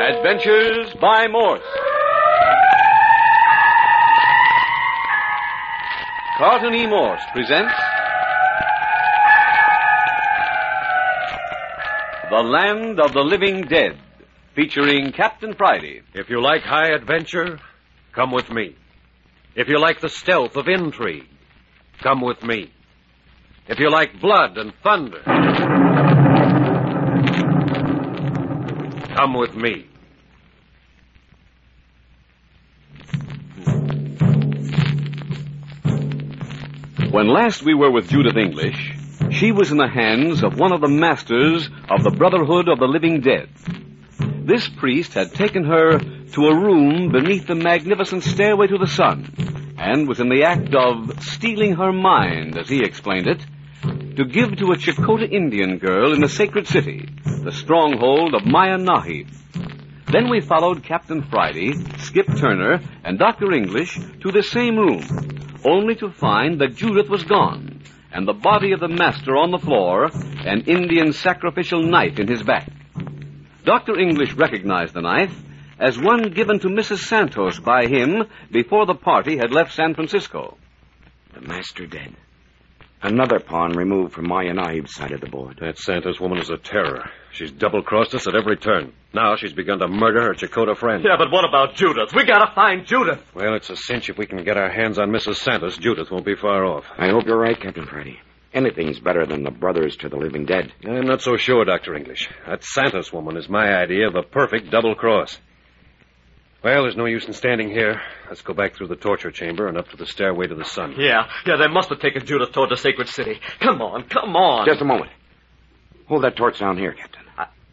Adventures by Morse. Carlton E. Morse presents The Land of the Living Dead, featuring Captain Friday. If you like high adventure, come with me. If you like the stealth of intrigue, come with me. If you like blood and thunder, come with me. When last we were with Judith English, she was in the hands of one of the masters of the Brotherhood of the Living Dead. This priest had taken her to a room beneath the magnificent stairway to the sun, and was in the act of stealing her mind, as he explained it, to give to a Chakota Indian girl in the sacred city, the stronghold of Maya Nahib. Then we followed Captain Friday, Skip Turner, and Dr. English to the same room, only to find that Judith was gone, and the body of the master on the floor, an Indian sacrificial knife in his back. Dr. English recognized the knife as one given to Mrs. Santos by him before the party had left San Francisco. The master dead. Another pawn removed from Maya Nahib's side of the board. That Santos woman is a terror. She's double-crossed us at every turn. Now she's begun to murder her Chakota friend. Yeah, but what about Judith? We gotta find Judith. Well, it's a cinch if we can get our hands on Mrs. Santos. Judith won't be far off. I hope you're right, Captain Friday. Anything's better than the brothers to the living dead. I'm not so sure, Dr. English. That Santos woman is my idea of a perfect double-cross. Well, there's no use in standing here. Let's go back through the torture chamber and up to the stairway to the sun. Yeah, they must have taken Judith toward the sacred city. Come on. Just a moment. Hold that torch down here, Captain.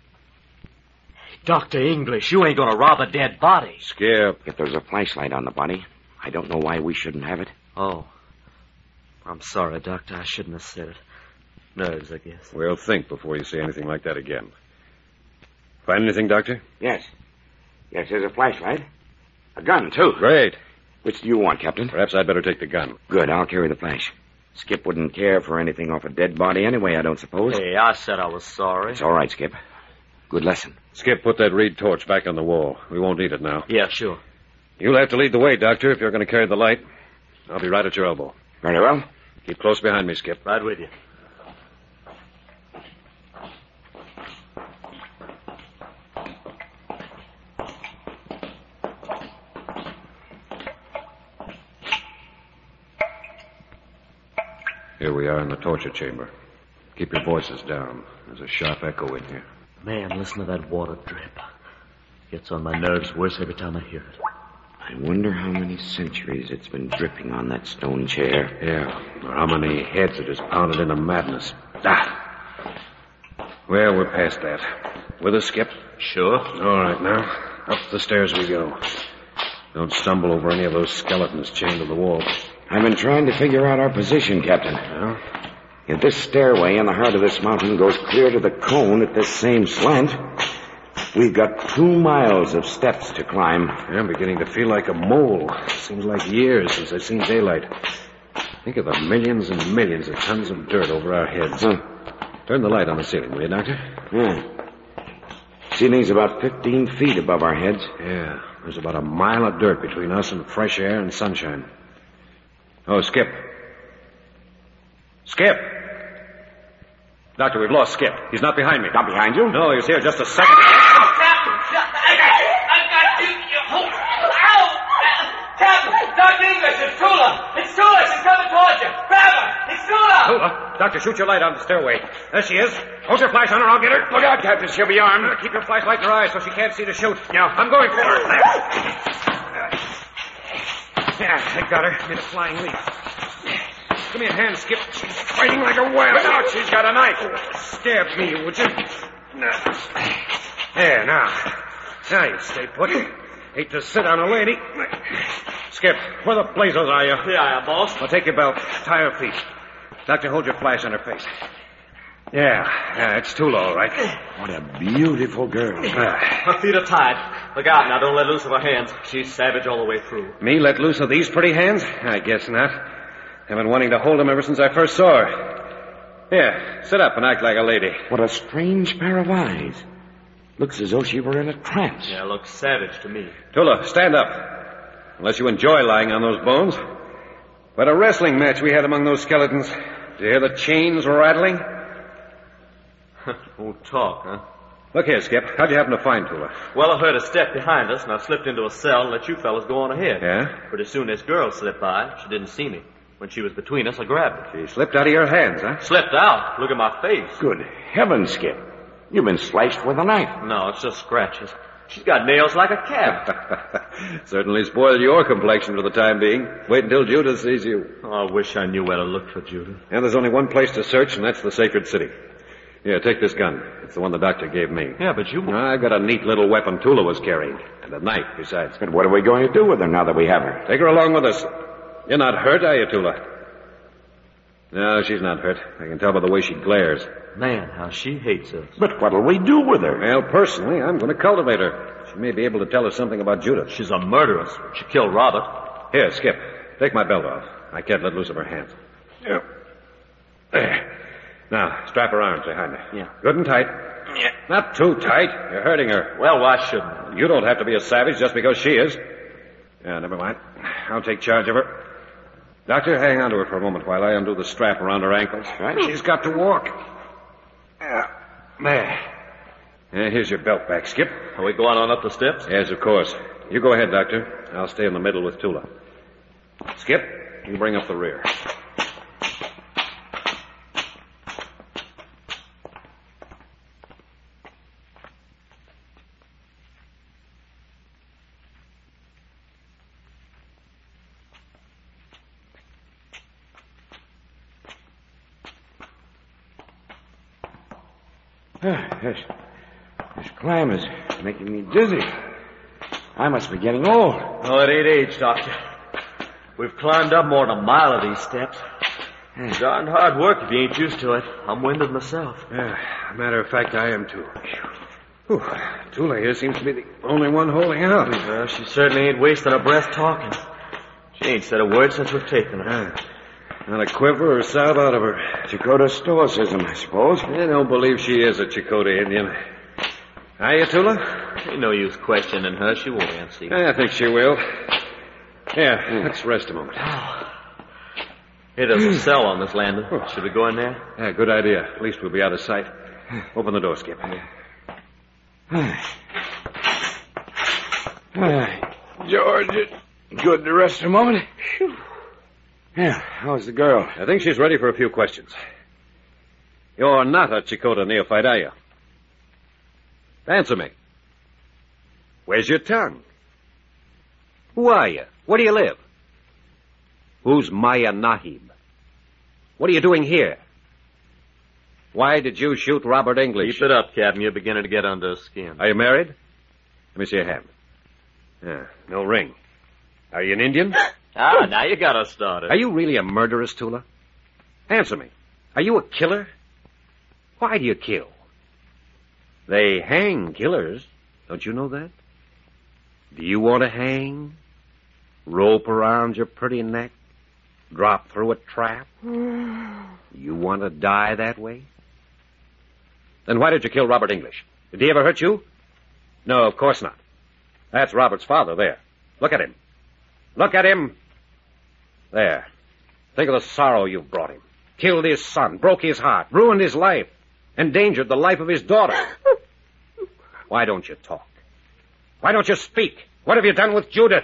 Dr. English, you ain't gonna rob a dead body. Skip. If there's a flashlight on the body, I don't know why we shouldn't have it. Oh. I'm sorry, Doctor. I shouldn't have said it. Nerves, I guess. Well, think before you say anything like that again. Find anything, Doctor? Yes. Yes, there's a flashlight. A gun, too. Great. Which do you want, Captain? Perhaps I'd better take the gun. Good, I'll carry the flash. Skip wouldn't care for anything off a dead body anyway, I don't suppose. Hey, I said I was sorry. It's all right, Skip. Good lesson. Skip, put that reed torch back on the wall. We won't need it now. Yeah, sure. You'll have to lead the way, Doctor, if you're going to carry the light. I'll be right at your elbow. Very well. Keep close behind me, Skip. Right with you. Here we are in the torture chamber. Keep your voices down. There's a sharp echo in here. Man, listen to that water drip. Gets on my nerves worse every time I hear it. I wonder how many centuries it's been dripping on that stone chair. Yeah, or how many heads it has pounded into madness. Well, we're past that. With us, Skip? Sure. All right, now. Up the stairs we go. Don't stumble over any of those skeletons chained to the wall. I've been trying to figure out our position, Captain. Well? If this stairway in the heart of this mountain goes clear to the cone at this same slant, we've got 2 miles of steps to climb. I'm beginning to feel like a mole. Seems like years since I've seen daylight. Think of the millions and millions of tons of dirt over our heads. Turn the light on the ceiling, will you, Doctor? Yeah. Ceiling's about 15 feet above our heads. Yeah. There's about a mile of dirt between us and fresh air and sunshine. Oh, Skip. Skip! Doctor, we've lost Skip. He's not behind me. Not behind you? No, he was here just a second. Captain! I got you! Ow! Captain! Dr. English, it's Tula! It's Tula! She's coming towards you! Grab her! It's Tula! Tula! Doctor, shoot your light on the stairway. There she is. Hold your flash on her, I'll get her. Look out, Captain. She'll be armed. Keep your flashlight in her eyes so she can't see to shoot. Yeah, I'm going for her. Yeah, I got her. Made a flying leap. Give me a hand, Skip. She's fighting like a whale. Look out, she's got a knife. Stab me, would you? There, now. Now you stay put. Hate to sit on a lady. Skip, where the blazes are you? Yeah, boss. Well, take your belt. Tie her feet. Doctor, hold your flash on her face. Yeah, it's Tula, all right. What a beautiful girl. Her feet are tied. Look out now, don't let loose of her hands. She's savage all the way through. Me let loose of these pretty hands? I guess not. I've been wanting to hold them ever since I first saw her. Here, sit up and act like a lady. What a strange pair of eyes. Looks as though she were in a trance. Yeah, looks savage to me. Tula, stand up. Unless you enjoy lying on those bones. But a wrestling match we had among those skeletons. Did you hear the chains rattling? Won't talk, huh? Look here, Skip. How'd you happen to find Tula? Well, I heard a step behind us, and I slipped into a cell and let you fellas go on ahead. Yeah? But as soon as this girl slipped by, she didn't see me. When she was between us, I grabbed her. She slipped out of your hands, huh? Slipped out. Look at my face. Good heavens, Skip. You've been sliced with a knife. No, it's just scratches. She's got nails like a cat. Certainly spoiled your complexion for the time being. Wait until Judith sees you. Oh, I wish I knew where to look for Judith. And there's only one place to search, and that's the sacred city. Here, take this gun. It's the one the doctor gave me. Yeah, but you... I've got a neat little weapon Tula was carrying. And a knife, besides. But what are we going to do with her now that we have her? Take her along with us. You're not hurt, are you, Tula? No, she's not hurt. I can tell by the way she glares. Man, how she hates us. But what'll we do with her? Well, personally, I'm going to cultivate her. She may be able to tell us something about Judith. She's a murderess. She killed Robert. Here, Skip. Take my belt off. I can't let loose of her hands. Yeah. There. Now, strap her arms behind her. Yeah. Good and tight. Yeah. Not too tight. You're hurting her. Well, why shouldn't You don't have to be a savage just because she is. Yeah, never mind. I'll take charge of her. Doctor, hang on to her for a moment while I undo the strap around her ankles. Right. She's got to walk. Yeah. There. Yeah, here's your belt back, Skip. Are we going on up the steps? Yes, of course. You go ahead, Doctor. I'll stay in the middle with Tula. Skip, you bring up the rear. This climb is making me dizzy. I must be getting old. Oh, it ain't age, Doctor. We've climbed up more than a mile of these steps. Darn hard work if you ain't used to it. I'm winded myself. Yeah, matter of fact, I am too. Whew. Tula here seems to be the only one holding out. Well, she certainly ain't wasting her breath talking. She ain't said a word since we've taken her. Not a quiver or sob out of her. Chakotah stoicism, I suppose. I don't believe she is a Chakotah Indian. Are you, Tula? Ain't no use questioning her. She won't answer you. I think she will. Yeah, let's rest a moment. Hey, there's a cell on this landing. Should we go in there? Yeah, good idea. At least we'll be out of sight. Open the door, Skip. George, it's good to rest a moment. Whew. Yeah, how's the girl? I think she's ready for a few questions. You're not a Chakotah neophyte, are you? Answer me. Where's your tongue? Who are you? Where do you live? Who's Maya Nahib? What are you doing here? Why did you shoot Robert English? Keep it up, Captain. You're beginning to get under his skin. Are you married? Let me see your hand. Yeah, no ring. Are you an Indian? Now you got us started. Are you really a murderess, Tula? Answer me. Are you a killer? Why do you kill? They hang killers. Don't you know that? Do you want to hang? Rope around your pretty neck? Drop through a trap? You want to die that way? Then why did you kill Robert English? Did he ever hurt you? No, of course not. That's Robert's father there. Look at him. Look at him. There. Think of the sorrow you've brought him. Killed his son, broke his heart, ruined his life, endangered the life of his daughter. Why don't you talk? Why don't you speak? What have you done with Judith?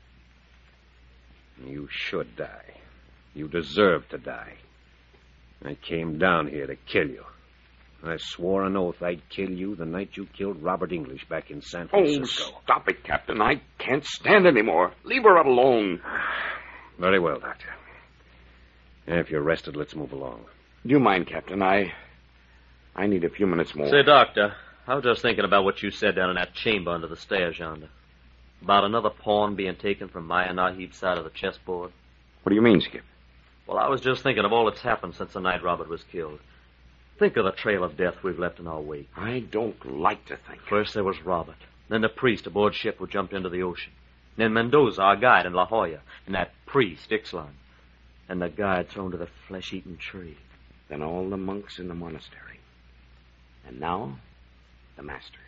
You should die. You deserve to die. I came down here to kill you. I swore an oath I'd kill you the night you killed Robert English back in San Francisco. Oh, stop it, Captain. I can't stand any more. Leave her alone. Very well, Doctor. If you're rested, let's move along. Do you mind, Captain? I need a few minutes more. Say, Doctor, I was just thinking about what you said down in that chamber under the stairs yonder. About another pawn being taken from Maya Nahib's side of the chessboard. What do you mean, Skip? Well, I was just thinking of all that's happened since the night Robert was killed. Think of the trail of death we've left in our wake. I don't like to think. First there was Robert, then the priest aboard ship who jumped into the ocean, then Mendoza, our guide in La Jolla, and that priest, Ixtlan, and the guide thrown to the flesh-eating tree. Then all the monks in the monastery. And now, the master.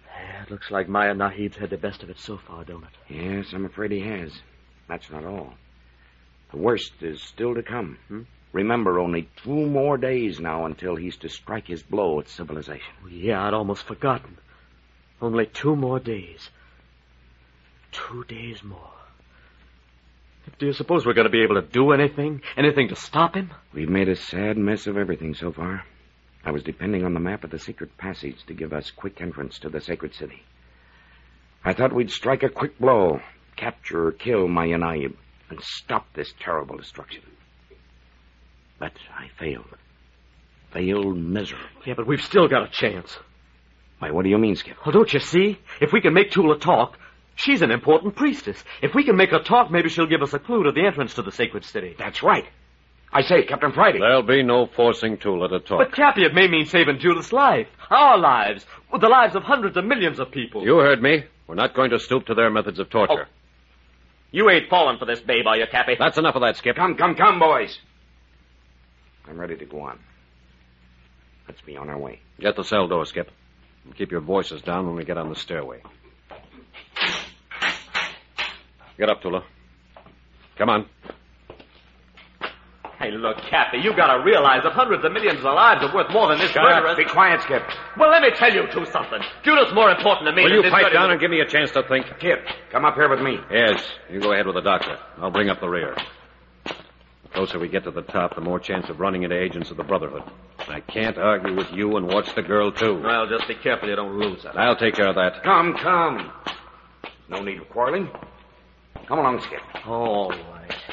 Yeah, it looks like Maya Nahib's had the best of it so far, don't it? Yes, I'm afraid he has. That's not all. The worst is still to come. Remember, only 2 more days now until he's to strike his blow at civilization. Oh, yeah, I'd almost forgotten. Only 2 more days. 2 days more. Do you suppose we're going to be able to do anything? Anything to stop him? We've made a sad mess of everything so far. I was depending on the map of the secret passage to give us quick entrance to the sacred city. I thought we'd strike a quick blow, capture or kill Maya Nahib, and stop this terrible destruction. But I failed. Failed miserably. Yeah, but we've still got a chance. Why, what do you mean, Skip? Well, don't you see? If we can make Tula talk, she's an important priestess. If we can make her talk, maybe she'll give us a clue to the entrance to the sacred city. That's right. I say, Captain Friday. There'll be no forcing Tula to talk. But, Cappy, it may mean saving Judith's life. Our lives. The lives of hundreds of millions of people. You heard me. We're not going to stoop to their methods of torture. Oh. You ain't falling for this babe, are you, Cappy? That's enough of that, Skip. Come, boys. I'm ready to go on. Let's be on our way. Get the cell door, Skip. And keep your voices down when we get on the stairway. Get up, Tula. Come on. Hey, look, Cappy, you gotta realize that hundreds of millions of lives are worth more than this murderess. Be quiet, Skip. Well, let me tell you two something. Judith's more important to me Will than you this pipe dirty down little- and give me a chance to think? Skip, come up here with me. Yes, you go ahead with the doctor. I'll bring up the rear. The closer we get to the top, the more chance of running into agents of the Brotherhood. I can't argue with you and watch the girl, too. Well, just be careful you don't lose her. I'll take care of that. Come. No need of quarreling. Come along, Skip. All right.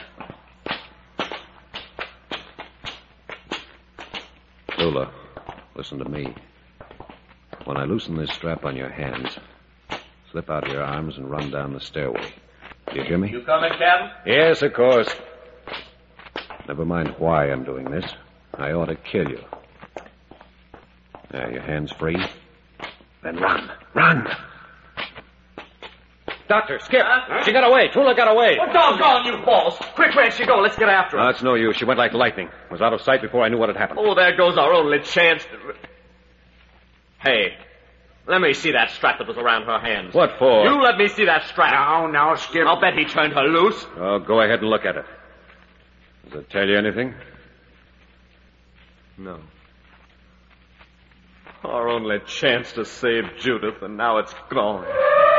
Tula, listen to me. When I loosen this strap on your hands, slip out your arms and run down the stairway. Do you hear me? You coming, Captain? Yes, of course. Never mind why I'm doing this. I ought to kill you. There, your hands free. Then run. Doctor, Skip! Huh? She got away! Tula got away! Well, doggone you, balls! Quick, where'd she go? Let's get after her. No, it's no use. She went like lightning. Was out of sight before I knew what had happened. Oh, there goes our only chance. Hey, let me see that strap that was around her hands. What for? You let me see that strap. Now, Skip. I'll bet he turned her loose. Oh, go ahead and look at it. Does it tell you anything? No. Our only chance to save Judith, and now it's gone.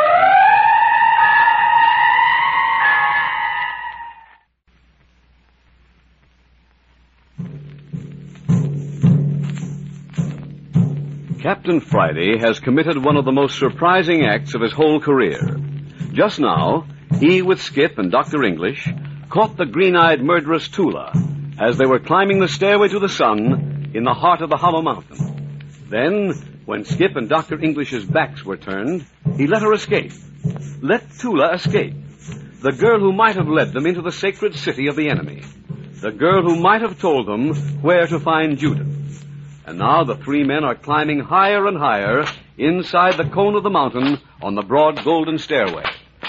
Captain Friday has committed one of the most surprising acts of his whole career. Just now, he with Skip and Dr. English caught the green-eyed murderess Tula as they were climbing the stairway to the sun in the heart of the Hollow Mountain. Then, when Skip and Dr. English's backs were turned, he let her escape. Let Tula escape. The girl who might have led them into the sacred city of the enemy. The girl who might have told them where to find Judith. And now the 3 men are climbing higher and higher inside the cone of the mountain on the broad golden stairway.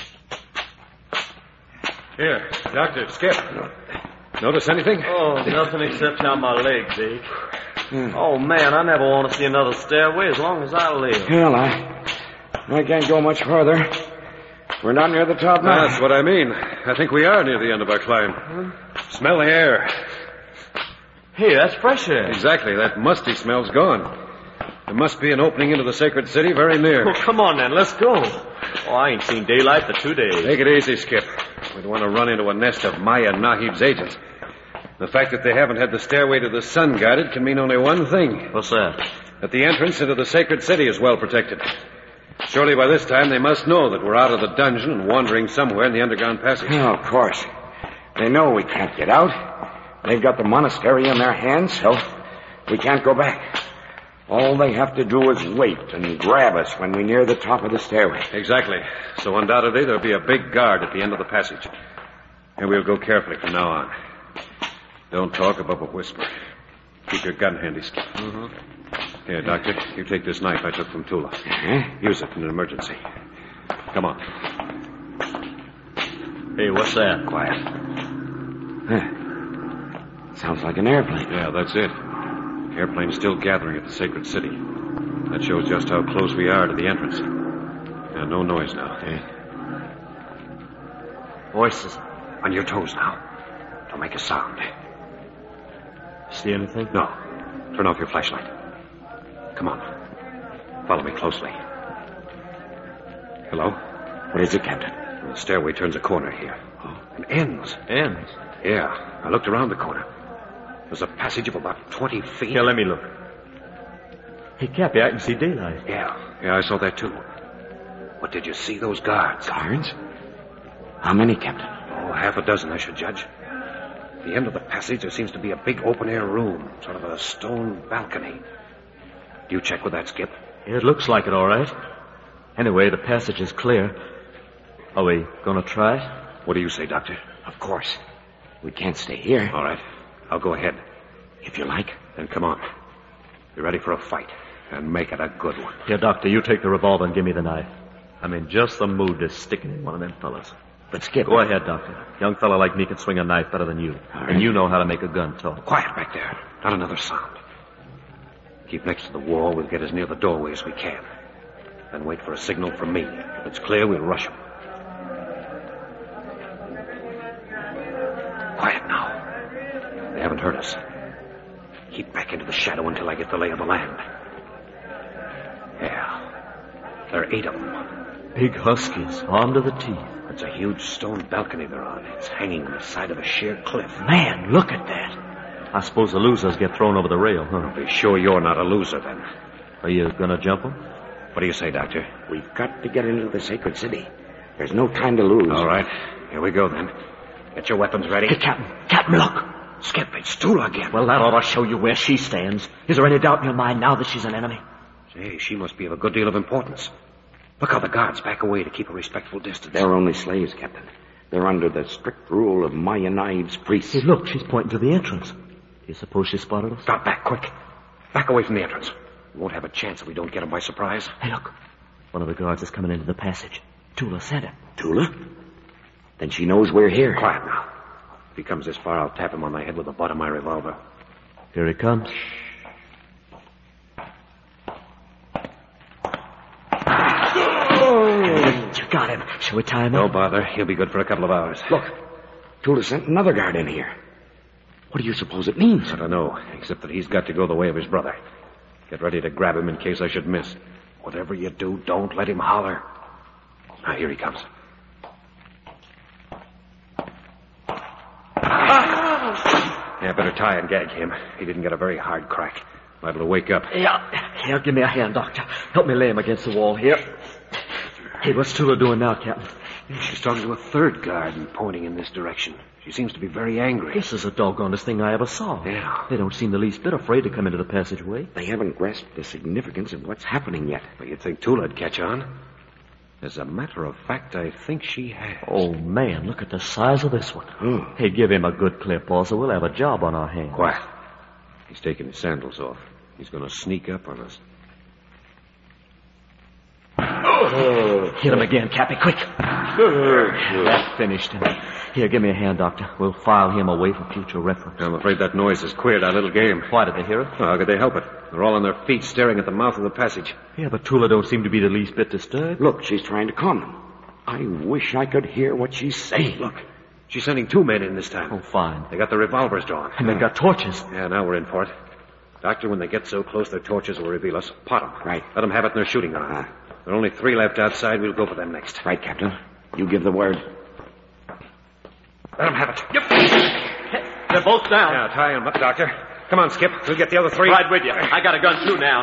Here, Doctor, Skip. Notice anything? Oh, nothing except how my legs ache. Oh, man, I never want to see another stairway as long as I live. Well, I can't go much farther. We're not near the top now. That's what I mean. I think we are near the end of our climb. Smell the air. Hey, that's fresh air. Exactly. That musty smell's gone. There must be an opening into the sacred city very near. Well, come on, then. Let's go. Oh, I ain't seen daylight for 2 days. Take it easy, Skip. We don't want to run into a nest of Maya Nahib's agents. The fact that they haven't had the stairway to the sun guarded can mean only one thing. What's that? That the entrance into the sacred city is well protected. Surely by this time they must know that we're out of the dungeon and wandering somewhere in the underground passage. Oh, of course. They know we can't get out. They've got the monastery in their hands, so we can't go back. All they have to do is wait and grab us when we near the top of the stairway. Exactly. So undoubtedly there'll be a big guard at the end of the passage. And we'll go carefully from now on. Don't talk above a whisper. Keep your gun handy, Skip. Mm-hmm. Here, Doctor, you take this knife I took from Tula. Use it in an emergency. Come on. Hey, what's that? Quiet. Sounds like an airplane. Yeah, that's it. Airplane's still gathering at the sacred city. That shows just how close we are to the entrance. Yeah, no noise now. Voices. On your toes now. Don't make a sound. See anything? No. Turn off your flashlight. Come on. Follow me closely. Hello? What is it, Captain? The stairway turns a corner here. And ends. Ends. Yeah. I looked around the corner. There's a passage of about 20 feet. Here, let me look. Hey, Cappy, I can see daylight. Yeah, I saw that too. But did you see those guards? Guards? How many, Captain? Oh, half a dozen, I should judge. At the end of the passage, there seems to be a big open-air room, sort of a stone balcony. Do you check with that, Skip? It looks like it, all right. Anyway, the passage is clear. Are we going to try it? What do you say, Doctor? Of course. We can't stay here. All right. I'll go ahead. If you like. Then come on. Be ready for a fight. And make it a good one. Here, Doctor, you take the revolver and give me the knife. I'm in just the mood to stick it in one of them fellas. But Skip... Go ahead, Doctor. Young fella like me can swing a knife better than you. All right. And you know how to make a gun talk. Quiet back there. Not another sound. Keep next to the wall. We'll get as near the doorway as we can. Then wait for a signal from me. If it's clear, we'll rush them. Quiet now. They haven't heard us. Keep back into the shadow until I get the lay of the land. Yeah. There are 8 of them. Big huskies, armed to the teeth. It's a huge stone balcony they're on. It's hanging on the side of a sheer cliff. Man, look at that. I suppose the losers get thrown over the rail, huh? Be sure you're not a loser, then. Are you going to jump them? What do you say, Doctor? We've got to get into the sacred city. There's no time to lose. All right. Here we go, then. Get your weapons ready. Hey, Captain, look. Skip, it's Tula again. Well, that ought to show you where she stands. Is there any doubt in your mind now that she's an enemy? Say, she must be of a good deal of importance. Look how the guards back away to keep a respectful distance. They're only slaves, Captain. They're under the strict rule of Maya Knives priests. Hey, look, she's pointing to the entrance. Do you suppose she spotted us? Drop back, quick. Back away from the entrance. We won't have a chance if we don't get them by surprise. Hey, look. One of the guards is coming into the passage. Tula sent him. Tula? Then she knows we're here. Quiet now. If he comes this far, I'll tap him on the head with the butt of my revolver. Here he comes. You got him. Shall we tie him No up? bother. He'll be good for a couple of hours. Look, Tula sent another guard in here. What do you suppose it means? I don't know, except that he's got to go the way of his brother. Get ready to grab him in case I should miss. Whatever you do, don't let him holler. Now, here he comes. Yeah, better tie and gag him. He didn't get a very hard crack. Liable to wake up. Yeah. Here, give me a hand, Doctor. Help me lay him against the wall here. Hey, what's Tula doing now, Captain? She's talking to a third guard and pointing in this direction. She seems to be very angry. This is the doggonest thing I ever saw. Yeah. They don't seem the least bit afraid to come into the passageway. They haven't grasped the significance of what's happening yet. But you'd think Tula'd catch on. As a matter of fact, I think she has. Oh, man, look at the size of this one. Oh. Hey, give him a good clear paws, or we'll have a job on our hands. Quiet. He's taking his sandals off. He's going to sneak up on us. Hit him again, Cappy, quick. That finished him. Here, give me a hand, Doctor. We'll file him away for future reference. I'm afraid that noise has queered our little game. Why did they hear it? How could they help it? They're all on their feet staring at the mouth of the passage. Yeah, but Tula don't seem to be the least bit disturbed. Look, she's trying to calm them. I wish I could hear what she's saying. Look, she's sending 2 men in this time. Oh, fine. They got their revolvers drawn. And they've got torches. Yeah, now we're in for it. Doctor, when they get so close, their torches will reveal us. Pot them. Right. Let them have it in their shooting ground. There are only 3 left outside. We'll go for them next. Right, Captain. You give the word. Let them have it. They're both down. Now, tie them up, Doctor. Come on, Skip. We'll get the other 3. Right with you. I got a gun, too, now.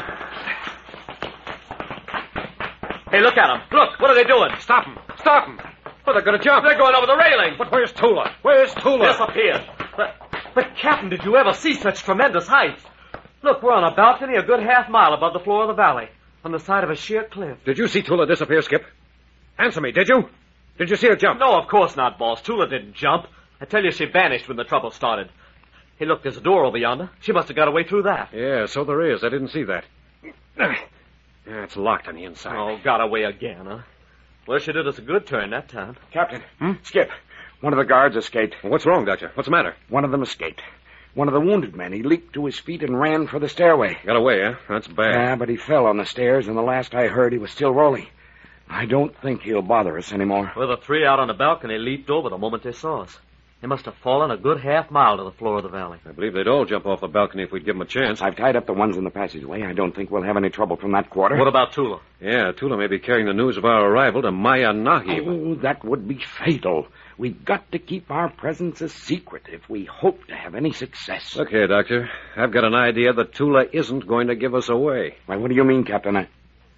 Hey, look at them. Look, what are they doing? Stop them. Stop them. Oh, they're going to jump. They're going over the railing. But where's Tula? Where's Tula? Disappeared. But, Captain, did you ever see such tremendous heights? Look, we're on a balcony a good half-mile above the floor of the valley, on the side of a sheer cliff. Did you see Tula disappear, Skip? Answer me, did you? Did you see her jump? No, of course not, boss. Tula didn't jump. I tell you, she vanished when the trouble started. Hey, look, there's a door over yonder. She must have got away through that. Yeah, so there is. I didn't see that. Yeah, it's locked on the inside. Oh, got away again, huh? Well, she did us a good turn that time. Captain, Skip. One of the guards escaped. Well, what's wrong, Doctor? What's the matter? One of them escaped. One of the wounded men. He leaped to his feet and ran for the stairway. Got away, huh? That's bad. Yeah, but he fell on the stairs, and the last I heard, he was still rolling. I don't think he'll bother us anymore. Well, the three out on the balcony leaped over the moment they saw us. They must have fallen a good half-mile to the floor of the valley. I believe they'd all jump off the balcony if we'd give them a chance. I've tied up the ones in the passageway. I don't think we'll have any trouble from that quarter. What about Tula? Yeah, Tula may be carrying the news of our arrival to Maya Nahib. Oh, that would be fatal. We've got to keep our presence a secret if we hope to have any success. Look here, Doctor. I've got an idea that Tula isn't going to give us away. Why, what do you mean, Captain?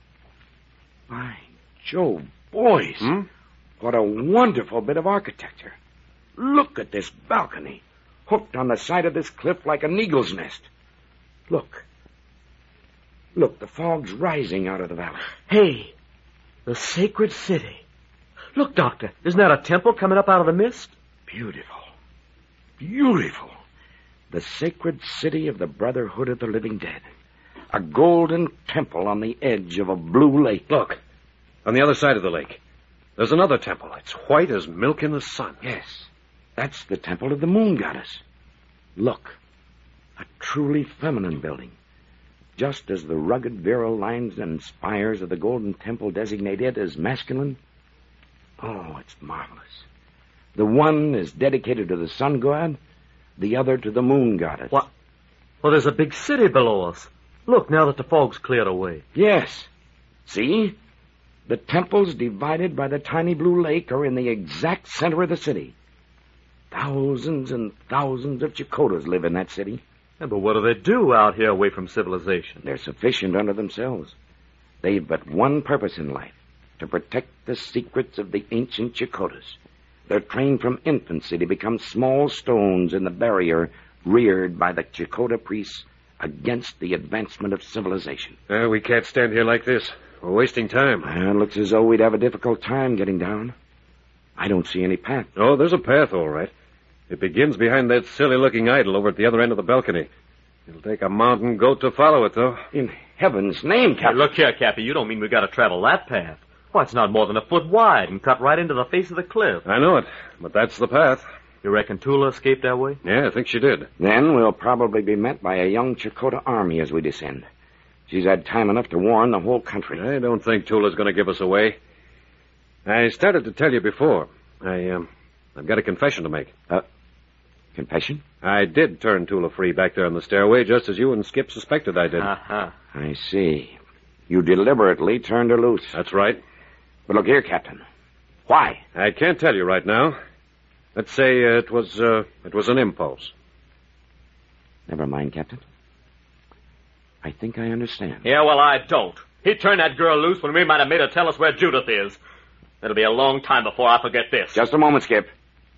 By Jove, boys. What a wonderful bit of architecture. Look at this balcony, hooked on the side of this cliff like an eagle's nest. Look. Look, the fog's rising out of the valley. Hey, the sacred city. Look, Doctor, isn't that a temple coming up out of the mist? Beautiful. Beautiful. The sacred city of the Brotherhood of the Living Dead. A golden temple on the edge of a blue lake. Look, on the other side of the lake, there's another temple. It's white as milk in the sun. Yes, that's the temple of the moon goddess. Look, a truly feminine building. Just as the rugged, virile lines and spires of the golden temple designate it as masculine. Oh, it's marvelous. The one is dedicated to the sun god, the other to the moon goddess. What? Well, there's a big city below us. Look, now that the fog's cleared away. Yes. See? The temples divided by the tiny blue lake are in the exact center of the city. Thousands and thousands of Chakotas live in that city. Yeah, but what do they do out here away from civilization? They're sufficient unto themselves. They've but one purpose in life, to protect the secrets of the ancient Chakotas. They're trained from infancy to become small stones in the barrier reared by the Chakota priests against the advancement of civilization. We can't stand here like this. We're wasting time. It looks as though we'd have a difficult time getting down. I don't see any path. Oh, there's a path, all right. It begins behind that silly-looking idol over at the other end of the balcony. It'll take a mountain goat to follow it, though. In heaven's name, Hey, Captain. look here, Cappy, you don't mean we gotta travel that path. Why, it's not more than a foot wide and cut right into the face of the cliff. I know it, but that's the path. You reckon Tula escaped that way? Yeah, I think she did. Then we'll probably be met by a young Chakota army as we descend. She's had time enough to warn the whole country. I don't think Tula's going to give us away. I started to tell you before. I've got a confession to make. Confession? I did turn Tula free back there on the stairway, just as you and Skip suspected I did. Uh-huh. I see. You deliberately turned her loose. That's right. But look here, Captain. Why? I can't tell you right now. Let's say it was an impulse. Never mind, Captain. I think I understand. Yeah, well, I don't. He turned that girl loose when we might have made her tell us where Judith is. It'll be a long time before I forget this. Just a moment, Skip.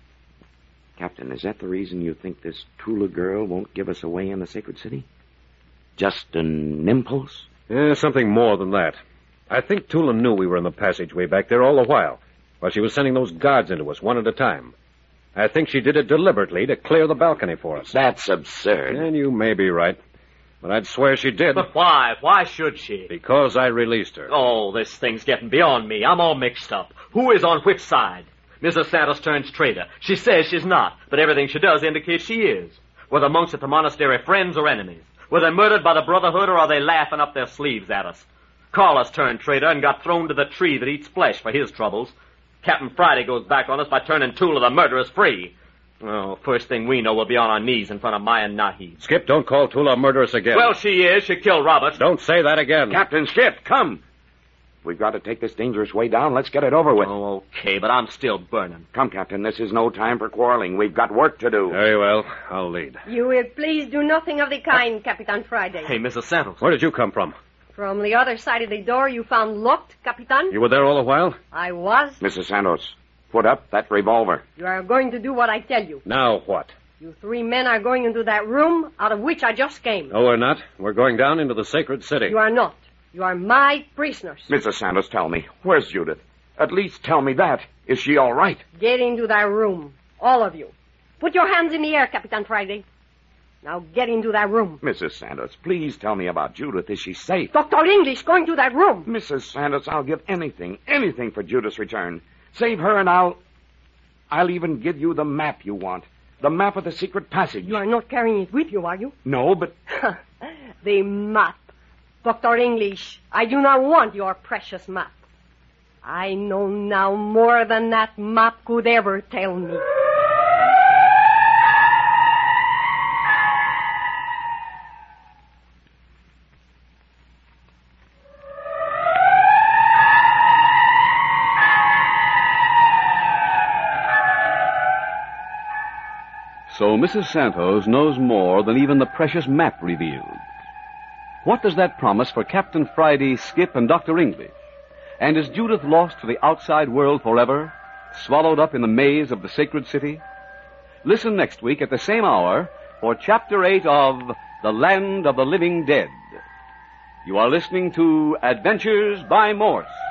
Captain, is that the reason you think this Tula girl won't give us away in the sacred city? Just an impulse? Yeah, something more than that. I think Tula knew we were in the passageway back there all the while she was sending those guards into us one at a time. I think she did it deliberately to clear the balcony for us. That's absurd. And you may be right. But I'd swear she did. But why? Why should she? Because I released her. Oh, this thing's getting beyond me. I'm all mixed up. Who is on which side? Mrs. Santos turns traitor. She says she's not, but everything she does indicates she is. Were the monks at the monastery friends or enemies? Were they murdered by the Brotherhood, or are they laughing up their sleeves at us? Carlos turned traitor and got thrown to the tree that eats flesh for his troubles. Captain Friday goes back on us by turning Tula the murderers free. Oh, first thing we know, we'll be on our knees in front of Maya Nahib. Skip, don't call Tula a murderess again. Well, she is. She killed Robert. Don't say that again. Captain, Skip, come. We've got to take this dangerous way down. Let's get it over with. Oh, okay, but I'm still burning. Come, Captain, this is no time for quarreling. We've got work to do. Very well. I'll lead. You will please do nothing of the kind, Capitan Friday. Hey, Mrs. Santos. Where did you come from? From the other side of the door you found locked, Capitan? You were there all the while? I was. Mrs. Santos, put up that revolver. You are going to do what I tell you. Now what? You three men are going into that room out of which I just came. No, we're not. We're going down into the sacred city. You are not. You are my prisoners. Mrs. Santos, tell me, where's Judith? At least tell me that. Is she all right? Get into that room. All of you. Put your hands in the air, Capitan Friday. Now get into that room. Mrs. Santos, please tell me about Judith. Is she safe? Dr. English, going to that room. Mrs. Santos, I'll give anything for Judith's return. Save her and I'll even give you the map you want. The map of the secret passage. You are not carrying it with you, are you? No, but... The map. Dr. English, I do not want your precious map. I know now more than that map could ever tell me. So Mrs. Santos knows more than even the precious map revealed. What does that promise for Captain Friday, Skip, and Dr. English? And is Judith lost to the outside world forever, swallowed up in the maze of the sacred city? Listen next week at the same hour for Chapter 8 of The Land of the Living Dead. You are listening to Adventures by Morse.